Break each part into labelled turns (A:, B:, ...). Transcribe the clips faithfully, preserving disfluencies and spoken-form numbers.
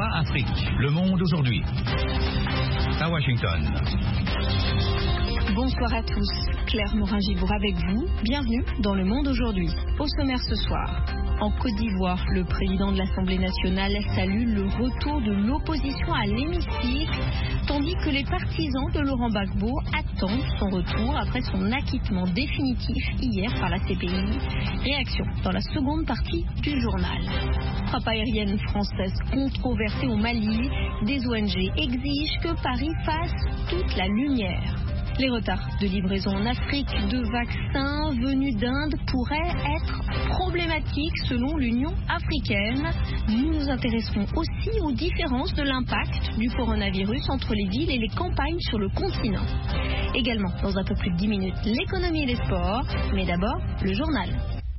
A: Afrique. Le Monde aujourd'hui. À Washington.
B: Bonsoir à tous. Claire Morin-Gibour avec vous. Bienvenue dans Le Monde aujourd'hui. Au sommaire ce soir. En Côte d'Ivoire, le président de l'Assemblée nationale salue le retour de l'opposition à l'hémicycle, tandis que les partisans de Laurent Gbagbo attendent son retour après son acquittement définitif hier par la C P I. Réaction dans la seconde partie du journal. Frappe aérienne française controversée au Mali, des O N G exigent que Paris fasse toute la lumière. Les retards de livraison en Afrique de vaccins venus d'Inde pourraient être problématiques selon l'Union africaine. Nous nous intéresserons aussi aux différences de l'impact du coronavirus entre les villes et les campagnes sur le continent. Également, dans un peu plus de dix minutes, l'économie et les sports. Mais d'abord, le journal.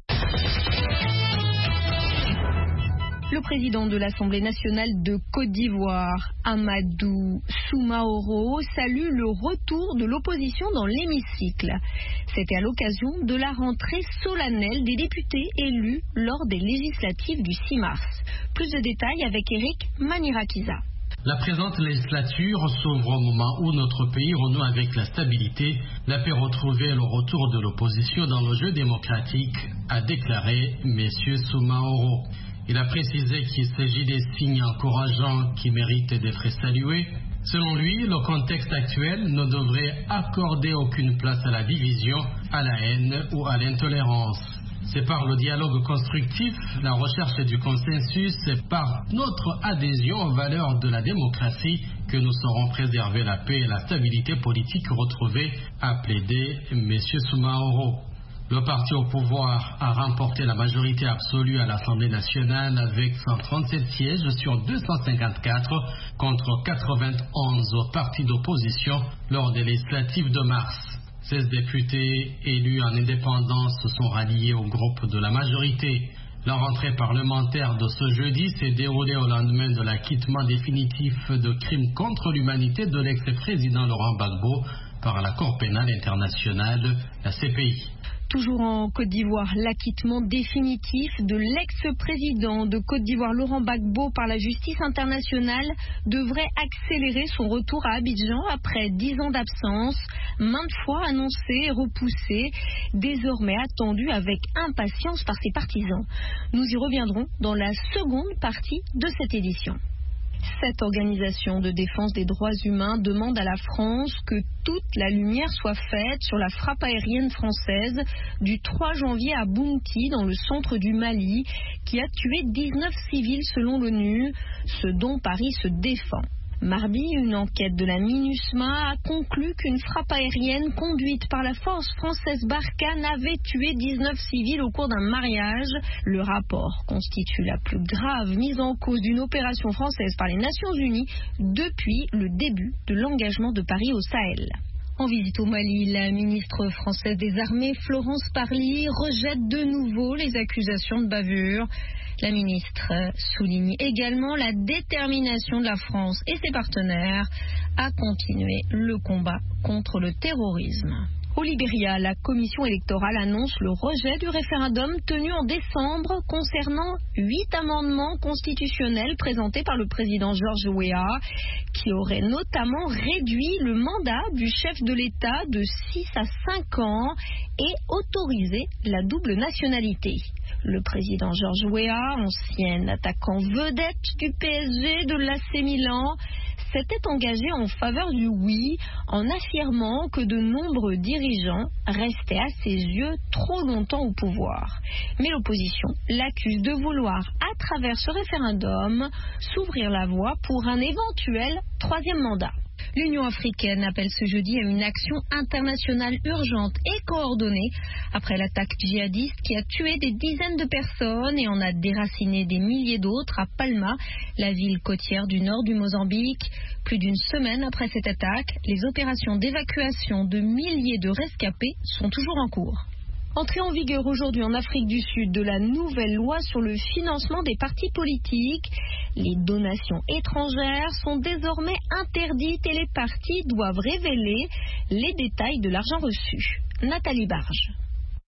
B: Le président de l'Assemblée nationale de Côte d'Ivoire, Amadou Soumaoro, salue le retour de l'opposition dans l'hémicycle. C'était à l'occasion de la rentrée solennelle des députés élus lors des législatives du six mars. Plus de détails avec Eric Manirakiza.
C: La présente législature s'ouvre au moment où notre pays renoue avec la stabilité, la paix retrouvée et le retour de l'opposition dans le jeu démocratique, a déclaré M. Soumaoro. Il a précisé qu'il s'agit des signes encourageants qui méritent d'être salués. Selon lui, le contexte actuel ne devrait accorder aucune place à la division, à la haine ou à l'intolérance. C'est par le dialogue constructif, la recherche du consensus et par notre adhésion aux valeurs de la démocratie que nous saurons préserver la paix et la stabilité politique retrouvée, a plaidé M. Soumaoro. Le parti au pouvoir a remporté la majorité absolue à l'Assemblée nationale avec cent trente-sept sièges sur deux cent cinquante-quatre contre quatre-vingt-onze au parti d'opposition lors des législatives de mars. seize députés élus en indépendance se sont ralliés au groupe de la majorité. La rentrée parlementaire de ce jeudi s'est déroulée au lendemain de l'acquittement définitif de crimes contre l'humanité de l'ex-président Laurent Gbagbo par la Cour pénale internationale, la C P I.
B: Toujours en Côte d'Ivoire, l'acquittement définitif de l'ex-président de Côte d'Ivoire Laurent Gbagbo par la justice internationale devrait accélérer son retour à Abidjan après dix ans d'absence, maintes fois annoncé et repoussé, désormais attendu avec impatience par ses partisans. Nous y reviendrons dans la seconde partie de cette édition. Cette organisation de défense des droits humains demande à la France que toute la lumière soit faite sur la frappe aérienne française du trois janvier à Bounti, dans le centre du Mali, qui a tué dix-neuf civils selon l'ONU, ce dont Paris se défend. Mardi, une enquête de la MINUSMA a conclu qu'une frappe aérienne conduite par la force française Barkhane avait tué dix-neuf civils au cours d'un mariage. Le rapport constitue la plus grave mise en cause d'une opération française par les Nations Unies depuis le début de l'engagement de Paris au Sahel. En visite au Mali, la ministre française des Armées, Florence Parly, rejette de nouveau les accusations de bavure. La ministre souligne également la détermination de la France et ses partenaires à continuer le combat contre le terrorisme. Au Libéria, la commission électorale annonce le rejet du référendum tenu en décembre concernant huit amendements constitutionnels présentés par le président George Weah, qui auraient notamment réduit le mandat du chef de l'État de six à cinq ans et autorisé la double nationalité. Le président George Weah, ancien attaquant vedette du P S G de l'A C Milan, s'était engagé en faveur du oui en affirmant que de nombreux dirigeants restaient à ses yeux trop longtemps au pouvoir. Mais l'opposition l'accuse de vouloir, à travers ce référendum, s'ouvrir la voie pour un éventuel troisième mandat. L'Union africaine appelle ce jeudi à une action internationale urgente et coordonnée après l'attaque djihadiste qui a tué des dizaines de personnes et en a déraciné des milliers d'autres à Palma, la ville côtière du nord du Mozambique. Plus d'une semaine après cette attaque, les opérations d'évacuation de milliers de rescapés sont toujours en cours. Entrée en vigueur aujourd'hui en Afrique du Sud de la nouvelle loi sur le financement des partis politiques, les donations étrangères sont désormais interdites et les partis doivent révéler les détails de l'argent reçu. Nathalie Barge.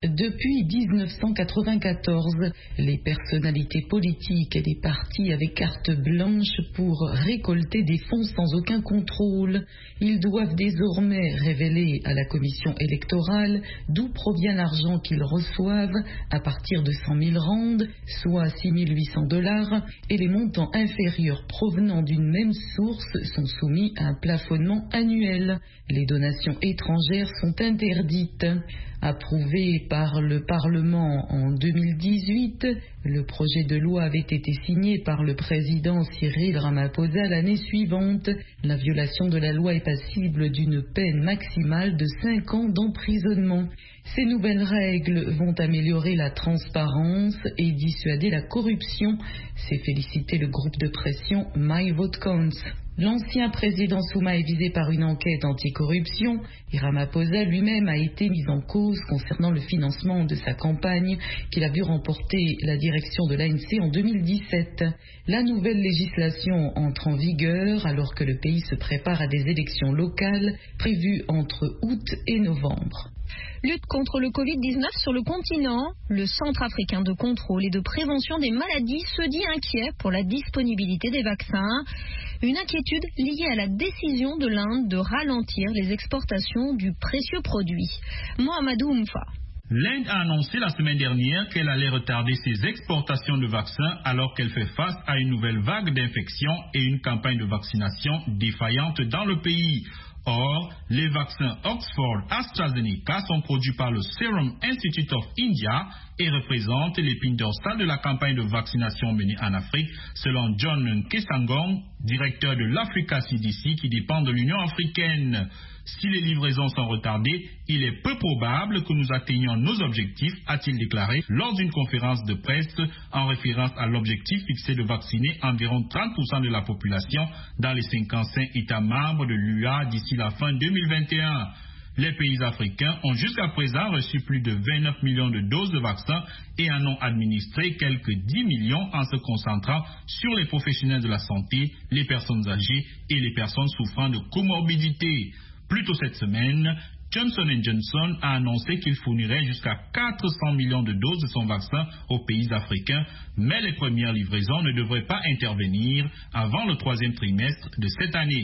D: Depuis dix-neuf cent quatre-vingt-quatorze, les personnalités politiques et les partis avaient carte blanche pour récolter des fonds sans aucun contrôle. Ils doivent désormais révéler à la commission électorale d'où provient l'argent qu'ils reçoivent à partir de cent mille rands, soit six mille huit cents dollars, et les montants inférieurs provenant d'une même source sont soumis à un plafonnement annuel. Les donations étrangères sont interdites. Approuvé par le Parlement en deux mille dix-huit, le projet de loi avait été signé par le président Cyril Ramaphosa l'année suivante. La violation de la loi est passible d'une peine maximale de cinq ans d'emprisonnement. Ces nouvelles règles vont améliorer la transparence et dissuader la corruption, s'est félicité le groupe de pression My Vote Counts. L'ancien président Souma est visé par une enquête anticorruption et Ramaphosa lui-même a été mis en cause concernant le financement de sa campagne qu'il a vu remporter la direction de l'A N C en deux mille dix-sept. La nouvelle législation entre en vigueur alors que le pays se prépare à des élections locales prévues entre août et novembre.
B: Lutte contre le covid dix-neuf sur le continent, le Centre africain de contrôle et de prévention des maladies se dit inquiet pour la disponibilité des vaccins. Une inquiétude liée à la décision de l'Inde de ralentir les exportations du précieux produit. Mohamedou Oumfa.
E: L'Inde a annoncé la semaine dernière qu'elle allait retarder ses exportations de vaccins alors qu'elle fait face à une nouvelle vague d'infections et une campagne de vaccination défaillante dans le pays. Or, les vaccins Oxford AstraZeneca sont produits par le Serum Institute of India et représentent l'épine dorsale de la campagne de vaccination menée en Afrique, selon John Nkesangong, directeur de l'Africa C D C qui dépend de l'Union africaine. Si les livraisons sont retardées, il est peu probable que nous atteignions nos objectifs, a-t-il déclaré lors d'une conférence de presse en référence à l'objectif fixé de vacciner environ trente pour cent de la population dans les cinquante-cinq États membres de l'U A d'ici la fin deux mille vingt et un. Les pays africains ont jusqu'à présent reçu plus de vingt-neuf millions de doses de vaccins et en ont administré quelques dix millions en se concentrant sur les professionnels de la santé, les personnes âgées et les personnes souffrant de comorbidités. Plus tôt cette semaine, Johnson and Johnson a annoncé qu'il fournirait jusqu'à quatre cents millions de doses de son vaccin aux pays africains, mais les premières livraisons ne devraient pas intervenir avant le troisième trimestre de cette année.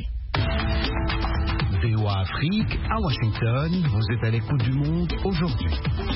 A: V O A Afrique, à Washington, vous êtes à l'écoute du monde aujourd'hui.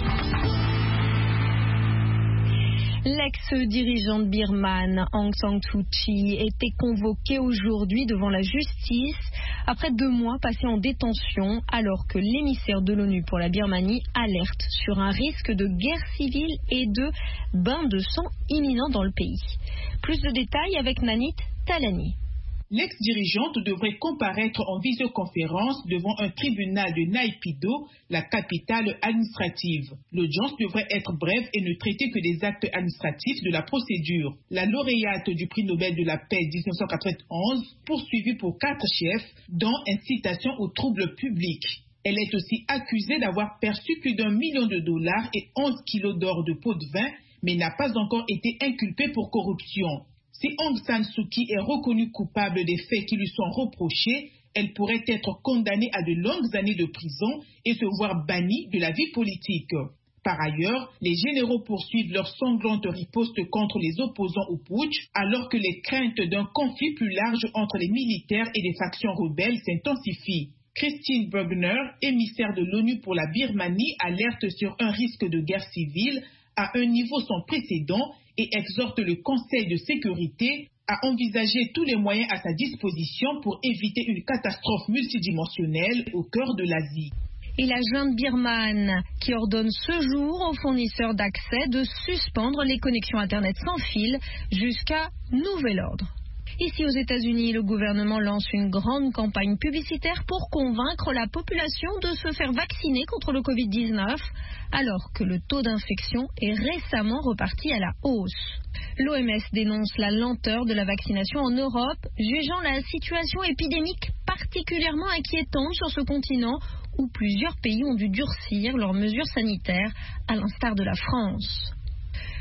B: L'ex-dirigeante birmane Aung San Suu Kyi était convoquée aujourd'hui devant la justice après deux mois passés en détention alors que l'émissaire de l'ONU pour la Birmanie alerte sur un risque de guerre civile et de bain de sang imminent dans le pays. Plus de détails avec Nanit Talani.
F: L'ex-dirigeante devrait comparaître en visioconférence devant un tribunal de Naypyidaw, la capitale administrative. L'audience devrait être brève et ne traiter que des actes administratifs de la procédure. La lauréate du prix Nobel de la paix dix-neuf cent quatre-vingt-onze, poursuivie pour quatre chefs, dont incitation aux troubles publics. Elle est aussi accusée d'avoir perçu plus d'un million de dollars et onze kilos d'or de pot de vin, mais n'a pas encore été inculpée pour corruption. Si Aung San Suu Kyi est reconnue coupable des faits qui lui sont reprochés, elle pourrait être condamnée à de longues années de prison et se voir bannie de la vie politique. Par ailleurs, les généraux poursuivent leur sanglante riposte contre les opposants au putsch, alors que les craintes d'un conflit plus large entre les militaires et les factions rebelles s'intensifient. Christine Burgener, émissaire de l'ONU pour la Birmanie, alerte sur un risque de guerre civile à un niveau sans précédent et exhorte le Conseil de sécurité à envisager tous les moyens à sa disposition pour éviter une catastrophe multidimensionnelle au cœur de l'Asie.
B: Et la junte birmane qui ordonne ce jour aux fournisseurs d'accès de suspendre les connexions Internet sans fil jusqu'à nouvel ordre. Ici aux États-Unis, le gouvernement lance une grande campagne publicitaire pour convaincre la population de se faire vacciner contre le covid dix-neuf, alors que le taux d'infection est récemment reparti à la hausse. L'O M S dénonce la lenteur de la vaccination en Europe, jugeant la situation épidémique particulièrement inquiétante sur ce continent où plusieurs pays ont dû durcir leurs mesures sanitaires, à l'instar de la France.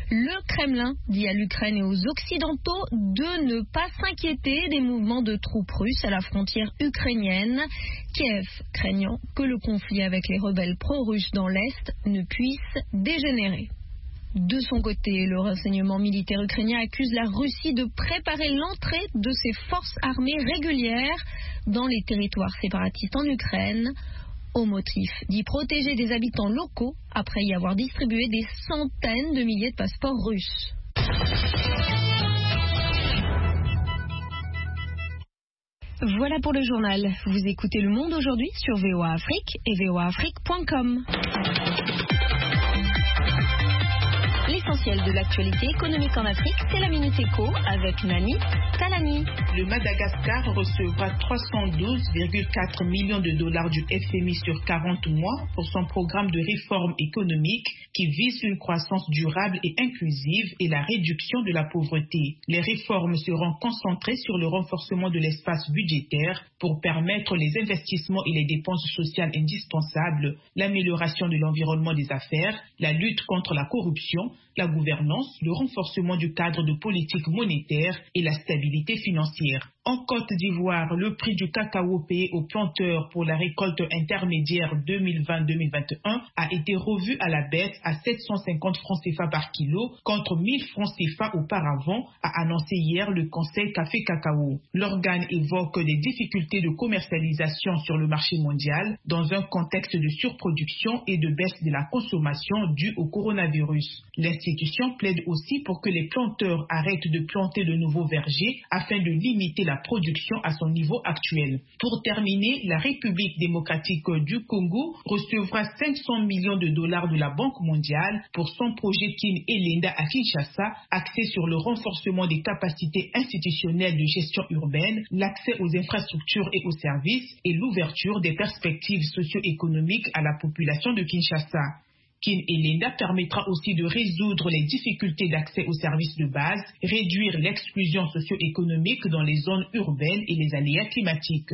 B: Le Kremlin dit à l'Ukraine et aux Occidentaux de ne pas s'inquiéter des mouvements de troupes russes à la frontière ukrainienne, Kiev craignant que le conflit avec les rebelles pro-russes dans l'Est ne puisse dégénérer. De son côté, le renseignement militaire ukrainien accuse la Russie de préparer l'entrée de ses forces armées régulières dans les territoires séparatistes en Ukraine, au motif d'y protéger des habitants locaux après y avoir distribué des centaines de milliers de passeports russes. Voilà pour le journal. Vous écoutez Le Monde aujourd'hui sur V O A Afrique et v o a afrique point com. L'essentiel de l'actualité économique en Afrique, c'est la Minute Éco avec Nani Talani.
F: Le Madagascar recevra trois cent douze virgule quatre millions de dollars du F M I sur quarante mois pour son programme de réforme économique qui vise une croissance durable et inclusive et la réduction de la pauvreté. Les réformes seront concentrées sur le renforcement de l'espace budgétaire pour permettre les investissements et les dépenses sociales indispensables, l'amélioration de l'environnement des affaires, la lutte contre la corruption, la gouvernance, le renforcement du cadre de politique monétaire et la stabilité financière. En Côte d'Ivoire, le prix du cacao payé aux planteurs pour la récolte intermédiaire deux mille vingt deux mille vingt et un a été revu à la baisse à sept cent cinquante francs C F A par kilo contre mille francs C F A auparavant, a annoncé hier le Conseil Café Cacao. L'organe évoque des difficultés de commercialisation sur le marché mondial dans un contexte de surproduction et de baisse de la consommation due au coronavirus. L'institution plaide aussi pour que les planteurs arrêtent de planter de nouveaux vergers afin de limiter la production à son niveau actuel. Pour terminer, la République démocratique du Congo recevra cinq cents millions de dollars de la Banque mondiale pour son projet Kin Elenda à Kinshasa, axé sur le renforcement des capacités institutionnelles de gestion urbaine, l'accès aux infrastructures et aux services et l'ouverture des perspectives socio-économiques à la population de Kinshasa. Kin Elenda permettra aussi de résoudre les difficultés d'accès aux services de base, réduire l'exclusion socio-économique dans les zones urbaines et les aléas climatiques.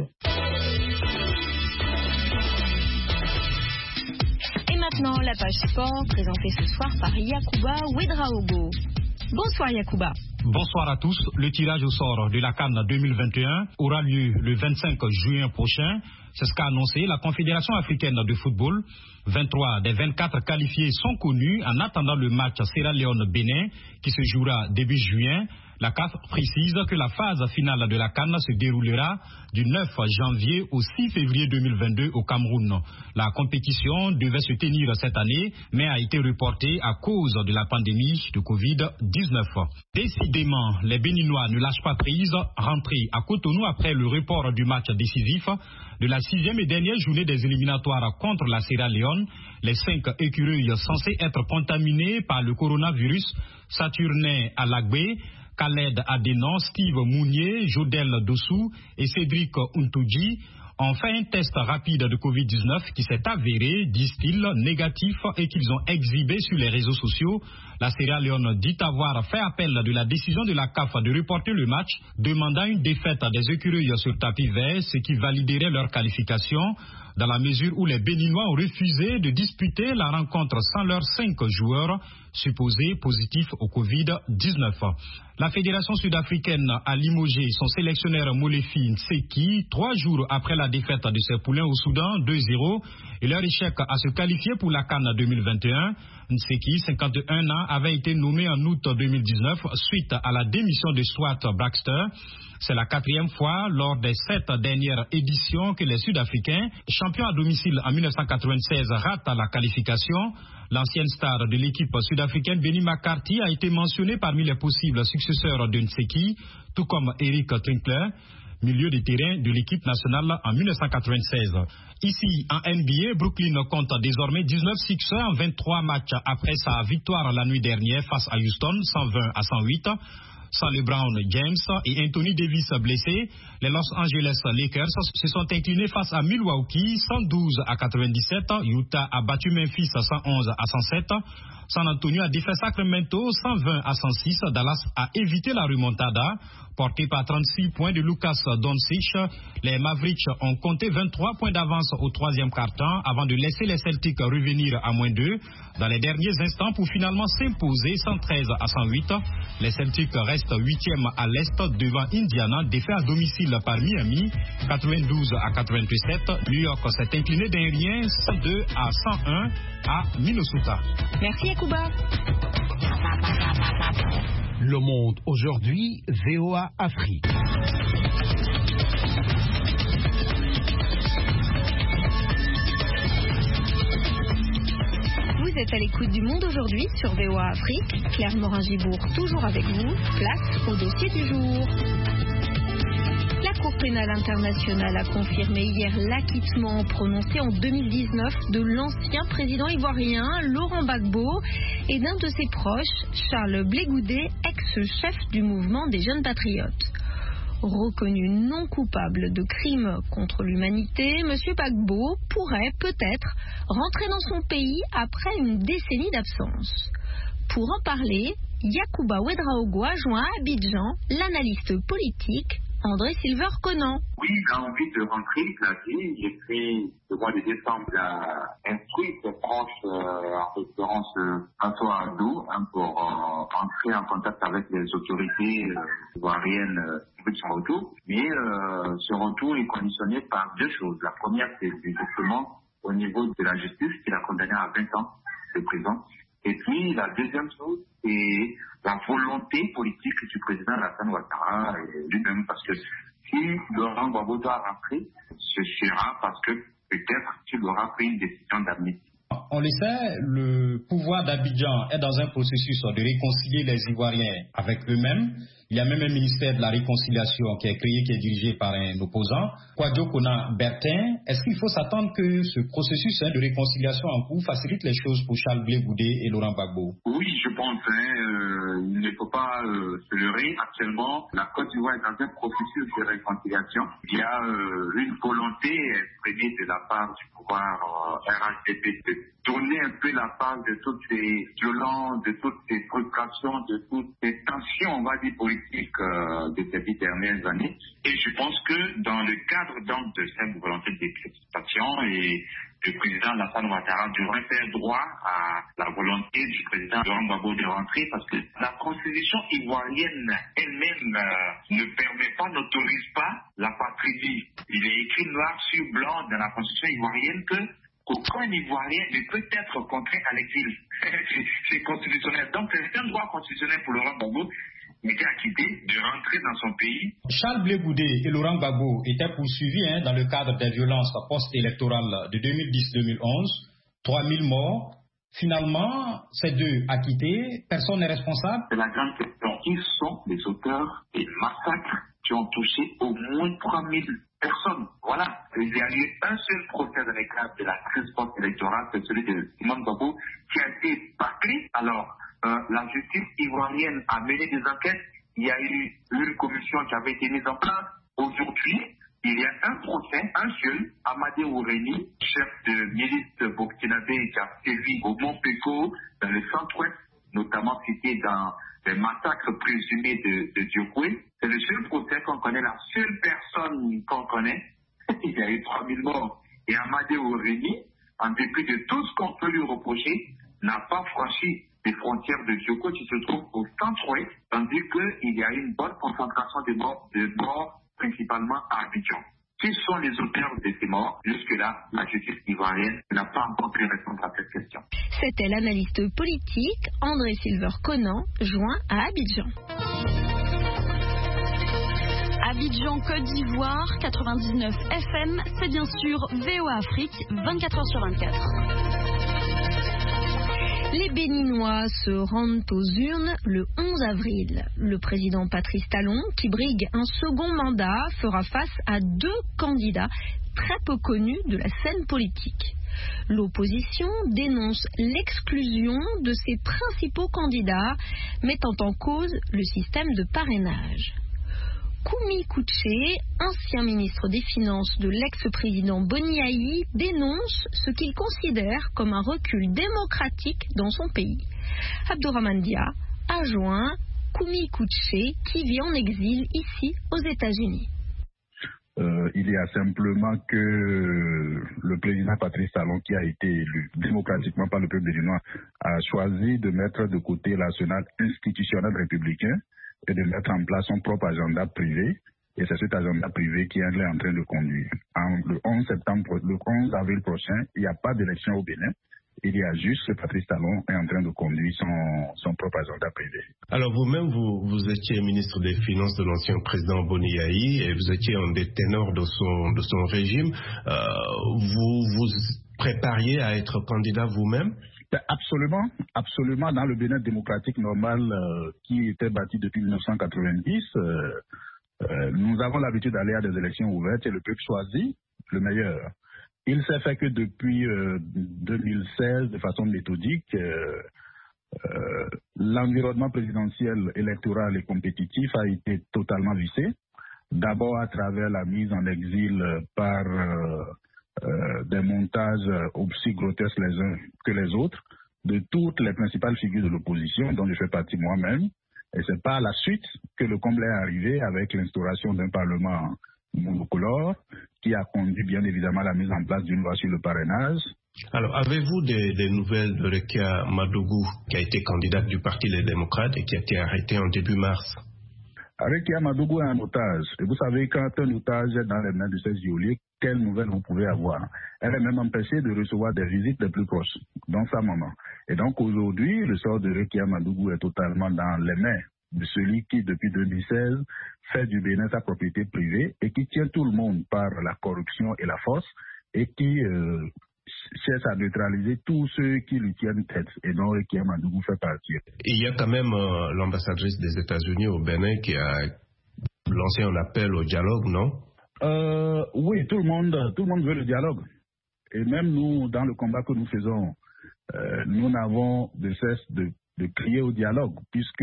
B: Et maintenant, la page sport, présentée ce soir par Yacouba Ouedraogo. Bonsoir Yacouba.
G: Bonsoir à tous. Le tirage au sort de la CAN deux mille vingt et un aura lieu le vingt-cinq juin prochain. C'est ce qu'a annoncé la Confédération africaine de football. vingt-trois des vingt-quatre qualifiés sont connus en attendant le match Sierra Leone-Bénin qui se jouera début juin. La C A F précise que la phase finale de la CAN se déroulera du neuf janvier au six février deux mille vingt-deux au Cameroun. La compétition devait se tenir cette année, mais a été reportée à cause de la pandémie de covid dix-neuf. Décidément, les Béninois ne lâchent pas prise, rentrés à Cotonou après le report du match décisif de la sixième et dernière journée des éliminatoires contre la Sierra Leone. Les cinq écureuils censés être contaminés par le coronavirus, Saturnin Alagbe, Khaled Adenon, Steve Mounier, Jodel Dossou et Cédric Untouji ont fait un test rapide de covid dix-neuf qui s'est avéré, disent-ils, négatif et qu'ils ont exhibé sur les réseaux sociaux. La Sierra Leone dit avoir fait appel de la décision de la C A F de reporter le match, demandant une défaite des écureuils sur tapis vert, ce qui validerait leur qualification, dans la mesure où les Béninois ont refusé de disputer la rencontre sans leurs cinq joueurs supposés positifs au covid dix-neuf. La Fédération sud-africaine a limogé son sélectionneur Molefi Nseki trois jours après la défaite de ses poulains au Soudan deux zéro et leur échec à se qualifier pour la CAN deux mille vingt et un. Nseki, cinquante et un ans, avait été nommé en août deux mille dix-neuf suite à la démission de Swart Baxter. C'est la quatrième fois lors des sept dernières éditions que les Sud-Africains, champions à domicile en mille neuf cent quatre-vingt-seize, ratent la qualification. L'ancienne star de l'équipe sud-africaine Benny McCarthy a été mentionné parmi les possibles successeurs de Nseki, tout comme Eric Trinkler, milieu de terrain de l'équipe nationale en mille neuf cent quatre-vingt-seize. Ici, en N B A, Brooklyn compte désormais dix-neuf succès en vingt-trois matchs après sa victoire la nuit dernière face à Houston, cent vingt à cent huit. Sans LeBron James et Anthony Davis blessés, les Los Angeles Lakers se sont inclinés face à Milwaukee cent douze à quatre-vingt-dix-sept. Utah a battu Memphis cent onze à cent sept. San Antonio a défait Sacramento cent vingt à cent six. Dallas a évité la remontada. Porté par trente-six points de Lucas Doncic, les Mavericks ont compté vingt-trois points d'avance au troisième quart-temps avant de laisser les Celtics revenir à moins deux dans les derniers instants pour finalement s'imposer cent treize à cent huit. Les Celtics restent huitième à l'Est devant Indiana, défait à domicile par Miami, quatre-vingt-douze à quatre-vingt-sept. New York s'est incliné d'un rien, cent deux à cent un à Minnesota.
B: Merci Yacouba.
A: Le Monde aujourd'hui, V O A Afrique.
B: Vous êtes à l'écoute du Monde aujourd'hui sur V O A Afrique. Claire Morin-Gibourg toujours avec vous. Place au dossier du jour. La Cour pénale internationale a confirmé hier l'acquittement prononcé en deux mille dix-neuf de l'ancien président ivoirien Laurent Gbagbo et d'un de ses proches, Charles Blé Goudé, ex-chef du mouvement des Jeunes Patriotes. Reconnu non coupable de crimes contre l'humanité, M. Gbagbo pourrait peut-être rentrer dans son pays après une décennie d'absence. Pour en parler, Yacouba Ouedraogo a joint à Abidjan l'analyste politique André Silver-Conan.
H: Oui, j'ai envie de rentrer, il a dit. J'ai pris le mois de décembre, il a instruit ses proches, euh, en l'occurrence euh, François Adou, hein, pour euh, entrer en contact avec les autorités euh, ivoiriennes euh, de son retour. Mais euh, ce retour est conditionné par deux choses. La première, c'est justement au niveau de la justice, qui l'a condamné à vingt ans de prison. Et puis, la deuxième chose, c'est la volonté politique du président Alassane Ouattara lui-même, parce que si Laurent Gbagbo doit rentrer, ce sera parce que peut-être qu'il aura pris une décision d'amnistie.
G: On le sait, le pouvoir d'Abidjan est dans un processus de réconcilier les Ivoiriens avec eux-mêmes. Il y a même un ministère de la réconciliation qui est créé, qui est dirigé par un opposant, Kwadjo Kona Bertin. Est-ce qu'il faut s'attendre que ce processus hein, de réconciliation en cours facilite les choses pour Charles Blé Goudé et Laurent Gbagbo?
H: Oui, je pense. Hein, euh, il ne faut pas euh, se leurrer. Actuellement, la Côte d'Ivoire est dans un processus de réconciliation. Il y a euh, une volonté exprimée de la part du pouvoir euh, R H D P de tourner un peu la page de toutes ces violences, de toutes ces frustrations, de toutes ces tensions, on va dire, politiques euh, de ces dix dernières années. Et je pense que dans le cadre donc de cette volonté de décryptation, et le président Alassane Ouattara devrait faire droit à la volonté du président Laurent Gbagbo de rentrer, parce que la constitution ivoirienne elle-même euh, ne permet pas, n'autorise pas la patrie. Il est écrit noir sur blanc dans la constitution ivoirienne que aucun Ivoirien ne peut être contraint à l'exil. C'est constitutionnel. Donc c'est un droit constitutionnel pour Laurent Gbagbo, il était acquitté de rentrer dans son pays.
G: Charles Blé Goudé et Laurent Gbagbo étaient poursuivis hein, dans le cadre des violences post-électorales de deux mille dix deux mille onze. trois mille morts. Finalement, ces deux acquittés, personne n'est responsable.
H: C'est la grande question. Qui sont les auteurs des massacres qui ont touché au moins trois mille personnes? Voilà. Il y a eu un seul procès dans le cadre de la crise post-électorale, c'est celui de Simone Gbagbo, qui a été bâclé. Alors, euh, la justice ivoirienne a mené des enquêtes. Il y a eu une commission qui avait été mise en place. Aujourd'hui, il y a un procès, un seul, Amadé Oureni, chef de milice burkinabé qui a sévi au Mont Péco, dans le centre-ouest, notamment cité dans les massacres présumés de, de Diokwe. C'est le seul procès qu'on connaît, la seule personne qu'on connaît. Il y a eu trois mille morts. Et Amadé Oureni, en dépit de tout ce qu'on peut lui reprocher, n'a pas franchi les frontières de Diokwe qui se trouve au centre-ouest, tandis qu'il y a une bonne concentration de morts, de morts principalement à Abidjan. Qui sont les auteurs de ces morts? Jusque-là, la justice ivoirienne n'a pas encore pu répondre à cette question.
B: C'était l'analyste politique André Silver-Conan, joint à Abidjan.
I: Abidjan, Côte d'Ivoire, quatre-vingt-dix-neuf F M, c'est bien sûr V O A Afrique, vingt-quatre heures sur vingt-quatre.
B: Les Béninois se rendent aux urnes le onze avril. Le président Patrice Talon, qui brigue un second mandat, fera face à deux candidats très peu connus de la scène politique. L'opposition dénonce l'exclusion de ses principaux candidats, mettant en cause le système de parrainage. Koumi Kouché, ancien ministre des Finances de l'ex-président Boni Aï, dénonce ce qu'il considère comme un recul démocratique dans son pays. Abdourahmane Dia a joint Kumi Kutche qui vit en exil ici aux États-Unis.
J: Euh, il y a simplement que le président Patrice Talon, qui a été élu démocratiquement par le peuple béninois, a choisi de mettre de côté l'arsenal institutionnel républicain et de mettre en place son propre agenda privé. Et c'est cet agenda privé qui est en train de conduire. En, le onze septembre, le onze avril prochain, il n'y a pas d'élection au Bénin. Il y a juste que Patrice Talon est en train de conduire son, son propre agenda privé.
K: Alors vous-même, vous, vous étiez ministre des Finances de l'ancien président Boni Yayi et vous étiez un des ténors de son, de son régime. Euh, vous vous prépariez à être candidat vous-même?
J: Absolument, absolument. Dans le Bénin démocratique normal euh, qui était bâti depuis mille neuf cent quatre-vingt-dix, euh, euh, nous avons l'habitude d'aller à des élections ouvertes et le peuple choisit le meilleur. Il s'est fait que depuis euh, deux mille seize, de façon méthodique, euh, euh, l'environnement présidentiel, électoral et compétitif a été totalement vissé. D'abord à travers la mise en exil par euh, euh, des montages aussi grotesques les uns que les autres de toutes les principales figures de l'opposition, dont je fais partie moi-même. Et c'est par la suite que le comble est arrivé avec l'instauration d'un parlement monocolore qui a conduit bien évidemment à la mise en place d'une loi sur le parrainage.
K: Alors, avez-vous des, des nouvelles de Rekia Madougou, qui a été candidate du Parti des démocrates et qui a été arrêtée en début mars?
J: Rekia Madougou est un otage. Et vous savez, quand un otage est dans les mains de ces geôliers, quelles nouvelles vous pouvez avoir? Elle est même empêchée de recevoir des visites les plus proches, dont sa maman. Et donc aujourd'hui, le sort de Rekia Madougou est totalement dans les mains de celui qui, depuis deux mille seize, fait du Bénin sa propriété privée et qui tient tout le monde par la corruption et la force et qui euh, cherche à neutraliser tous ceux qui lui tiennent tête et dont Rekia Madougou fait partie.
K: Il y a quand même euh, l'ambassadrice des États-Unis au Bénin qui a lancé un appel au dialogue, non?
J: euh, Oui, tout le monde, tout le monde veut le dialogue. Et même nous, dans le combat que nous faisons, euh, nous n'avons de cesse de de crier au dialogue, puisque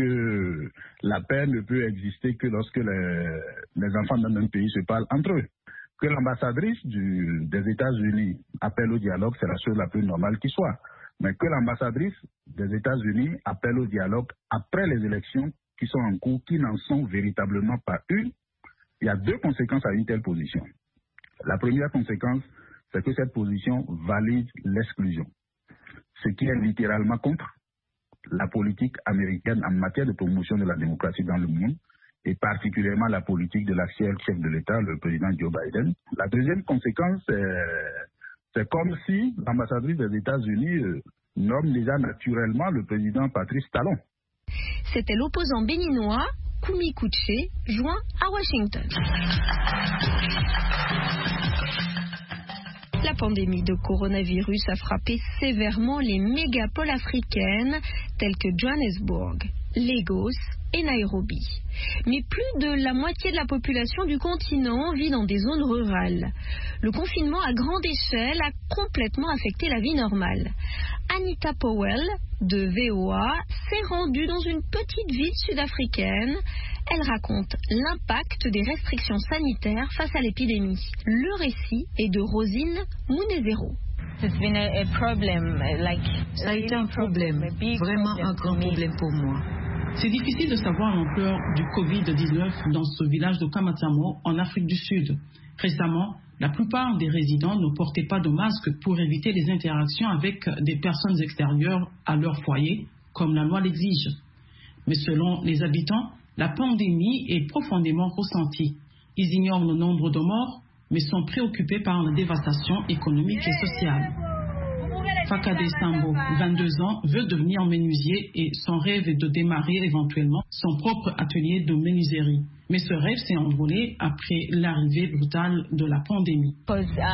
J: la paix ne peut exister que lorsque les, les enfants d'un même pays se parlent entre eux. Que l'ambassadrice du, des États-Unis appelle au dialogue, c'est la chose la plus normale qui soit. Mais que l'ambassadrice des États-Unis appelle au dialogue après les élections qui sont en cours, qui n'en sont véritablement pas une, il y a deux conséquences à une telle position. La première conséquence, c'est que cette position valide l'exclusion, ce qui est littéralement contre la politique américaine en matière de promotion de la démocratie dans le monde, et particulièrement la politique de l'actuel chef de l'État, le président Joe Biden. La deuxième conséquence, c'est comme si l'ambassadrice des États-Unis euh, nomme déjà naturellement le président Patrice Talon.
B: C'était l'opposant béninois Kumi Kutche, joint à Washington. La pandémie de coronavirus a frappé sévèrement les mégapoles africaines telles que Johannesburg, Lagos et Nairobi. Mais plus de la moitié de la population du continent vit dans des zones rurales. Le confinement à grande échelle a complètement affecté la vie normale. Anita Powell de V O A s'est rendue dans une petite ville sud-africaine. Elle raconte l'impact des restrictions sanitaires face à l'épidémie. Le récit est de Rosine Mounezero.
L: Ça a été un problème, vraiment un grand problème pour moi.
M: C'est difficile de savoir l'ampleur du covid dix-neuf dans ce village de Kamatamo, en Afrique du Sud. Récemment, la plupart des résidents ne portaient pas de masque pour éviter les interactions avec des personnes extérieures à leur foyer, comme la loi l'exige. Mais selon les habitants, la pandémie est profondément ressentie. Ils ignorent le nombre de morts, mais sont préoccupés par la dévastation économique et sociale. Fakade Sambo, vingt-deux ans, veut devenir menuisier et son rêve est de démarrer éventuellement son propre atelier de menuiserie. Mais ce rêve s'est envolé après l'arrivée brutale de la pandémie.
L: Parce que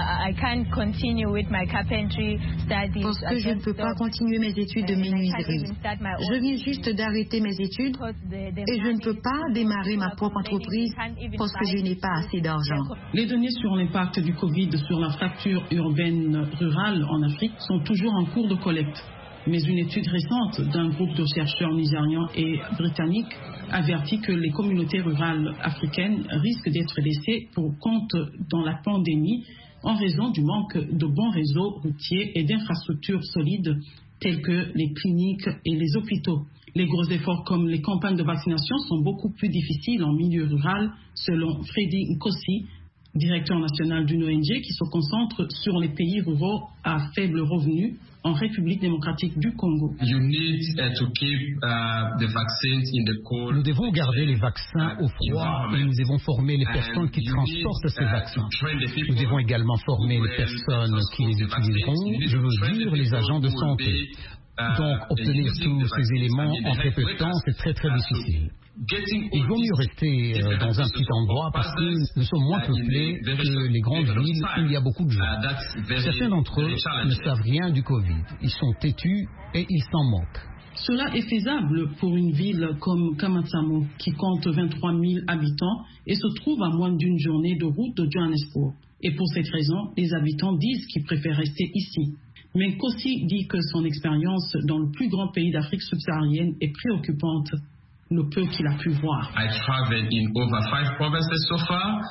L: je ne peux pas continuer mes études de menuiserie. Je viens juste d'arrêter mes études et je ne peux pas démarrer ma propre entreprise parce que je n'ai pas assez d'argent.
M: Les données sur l'impact du Covid sur la fracture urbaine rurale en Afrique sont toujours en cours de collecte. Mais une étude récente d'un groupe de chercheurs nigérians et britanniques avertit que les communautés rurales africaines risquent d'être laissées pour compte dans la pandémie en raison du manque de bons réseaux routiers et d'infrastructures solides tels que les cliniques et les hôpitaux. Les gros efforts comme les campagnes de vaccination sont beaucoup plus difficiles en milieu rural, selon Freddy Nkosi, directeur national d'une O N G qui se concentre sur les pays ruraux à faible revenu en République démocratique du Congo.
N: You need, uh, to keep, uh, the vaccines in the cold.
O: Nous devons garder les vaccins au froid et nous devons former les personnes qui transportent ces vaccins. Nous devons également former les personnes qui les utiliseront, je veux dire les agents de santé. Donc, obtenir tous ces éléments en très peu de temps, c'est très très difficile. Il vaut mieux rester euh, dans un petit endroit parce que nous sommes moins peuplés que les grandes villes où il y a beaucoup de gens. Certains d'entre eux ne savent rien du Covid. Ils sont têtus et ils s'en moquent.
M: Cela est faisable pour une ville comme Kamatsamo, qui compte vingt-trois mille habitants et se trouve à moins d'une journée de route de Johannesburg. Et pour cette raison, les habitants disent qu'ils préfèrent rester ici. Mais Nkosi dit que son expérience dans le plus grand pays d'Afrique subsaharienne est préoccupante, le peu qu'il a pu voir.
N: I traveled in over five provinces so far.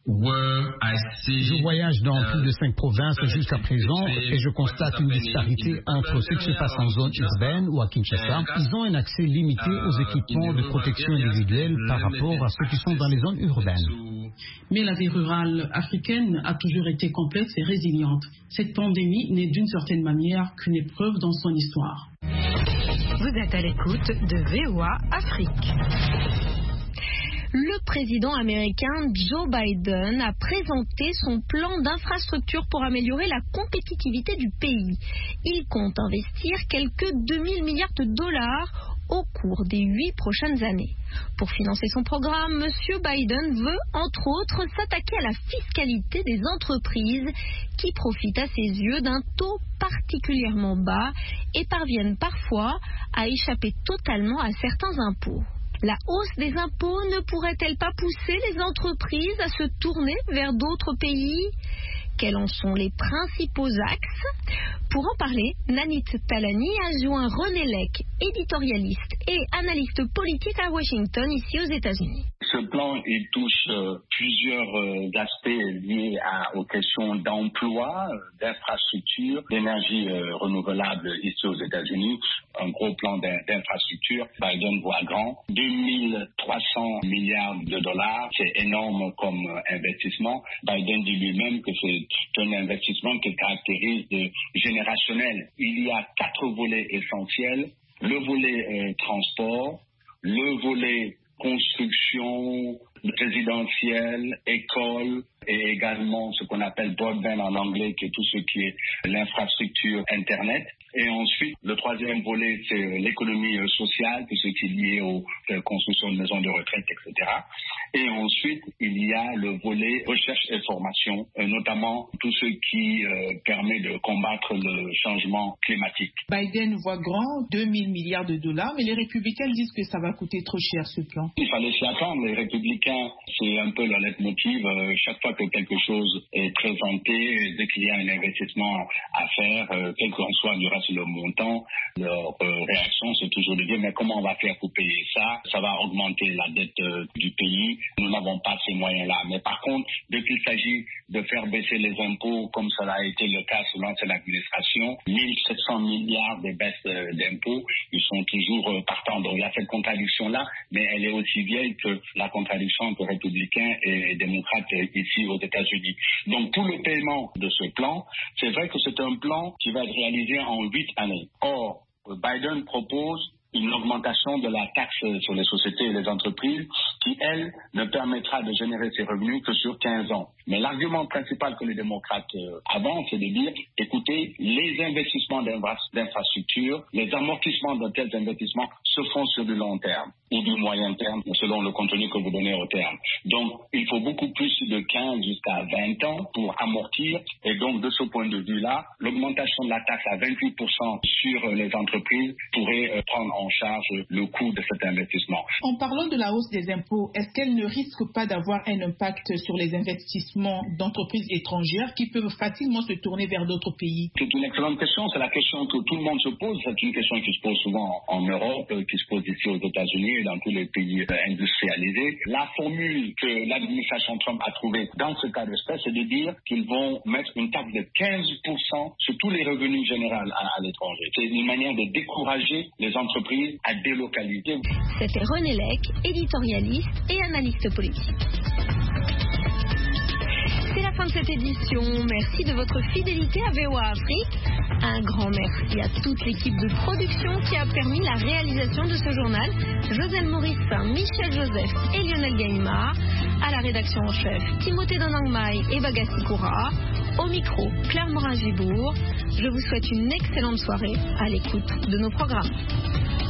O: Je voyage dans plus de cinq provinces jusqu'à présent et je constate une disparité entre ce qui se passe en zone urbaine ou à Kinshasa. Ils ont un accès limité aux équipements de protection individuelle par rapport à ceux qui sont dans les zones urbaines.
M: Mais la vie rurale africaine a toujours été complexe et résiliente. Cette pandémie n'est d'une certaine manière qu'une épreuve dans son histoire.
P: Vous êtes à l'écoute de V O A Afrique.
B: Le président américain Joe Biden a présenté son plan d'infrastructure pour améliorer la compétitivité du pays. Il compte investir quelques deux mille milliards de dollars au cours des huit prochaines années. Pour financer son programme, M. Biden veut, entre autres, s'attaquer à la fiscalité des entreprises qui profitent à ses yeux d'un taux particulièrement bas et parviennent parfois à échapper totalement à certains impôts. La hausse des impôts ne pourrait-elle pas pousser les entreprises à se tourner vers d'autres pays ? Quels en sont les principaux axes ? Pour en parler, Nanit Talani a joint René Lec, éditorialiste et analyste politique à Washington, ici aux États-Unis.
Q: Ce plan, il touche euh, plusieurs euh, aspects liés à, aux questions d'emploi, d'infrastructure, d'énergie euh, renouvelable ici aux États-Unis. Un gros plan d'infrastructure. Biden voit grand. deux mille trois cents milliards de dollars, c'est énorme comme euh, investissement. Biden dit lui-même que c'est un investissement qui caractérise de générationnel. Il y a quatre volets essentiels. Le volet euh, transport, le volet construction résidentielle, école et également ce qu'on appelle broadband en anglais, qui est tout ce qui est l'infrastructure Internet. Et ensuite, le troisième volet, c'est l'économie sociale, tout ce qui est lié aux euh, constructions de maisons de retraite, et cetera. Et ensuite, il y a le volet recherche et formation, euh, notamment tout ce qui euh, permet de combattre le changement climatique.
F: Biden voit grand, deux mille milliards de dollars, mais les républicains disent que ça va coûter trop cher ce plan.
Q: Il fallait s'y attendre. Les républicains, c'est un peu leur leitmotiv. Euh, chaque fois que quelque chose est présenté, dès qu'il y a un investissement à faire, euh, quel qu'en soit du reste le montant, leur euh, réaction, c'est toujours de dire mais comment on va faire pour payer ça? Ça va augmenter la dette euh, du pays. Nous n'avons pas ces moyens-là. Mais par contre, dès qu'il s'agit de faire baisser les impôts, comme cela a été le cas sous l'ancienne administration, mille sept cents milliards de baisse euh, d'impôts, ils sont toujours euh, partants. Donc il y a cette contradiction-là, mais elle est aussi vieille que la contradiction entre républicains et démocrates euh, ici aux États-Unis. Donc tout le paiement de ce plan, c'est vrai que c'est un plan qui va être réalisé en huit années. Or, Biden propose une augmentation de la taxe sur les sociétés et les entreprises qui, elle, ne permettra de générer ses revenus que sur quinze ans. Mais l'argument principal que les démocrates euh, avancent, c'est de dire, écoutez, les investissements d'infrastructures, les amortissements de tels investissements se font sur du long terme ou du moyen terme, selon le contenu que vous donnez au terme. Donc, il faut beaucoup plus de quinze jusqu'à vingt ans pour amortir. Et donc, de ce point de vue-là, l'augmentation de la taxe à vingt-huit pour cent sur les entreprises pourrait euh, prendre en charge le coût de cet investissement.
F: En parlant de la hausse des impôts, est-ce qu'elle ne risque pas d'avoir un impact sur les investissements d'entreprises étrangères qui peuvent facilement se tourner vers d'autres pays?
Q: C'est une excellente question. C'est la question que tout le monde se pose. C'est une question qui se pose souvent en Europe, qui se pose ici aux États-Unis. Et dans tous les pays industrialisés. La formule que l'administration Trump a trouvée dans ce cas d'espèce, c'est de dire qu'ils vont mettre une taxe de quinze pour cent sur tous les revenus généraux à, à l'étranger. C'est une manière de décourager les entreprises à délocaliser.
B: C'était René Lec, éditorialiste et analyste politique. C'est la fin de cette édition. Merci de votre fidélité à V O A Afrique. Un grand merci à toute l'équipe de production qui a permis la réalisation de ce journal. Joselle Morissin, Michel Joseph et Lionel Gaïmard. À la rédaction en chef, Timothée Donangmai et Bagassi Koura. Au micro, Claire Morin-Gibourg. Je vous souhaite une excellente soirée à l'écoute de nos programmes.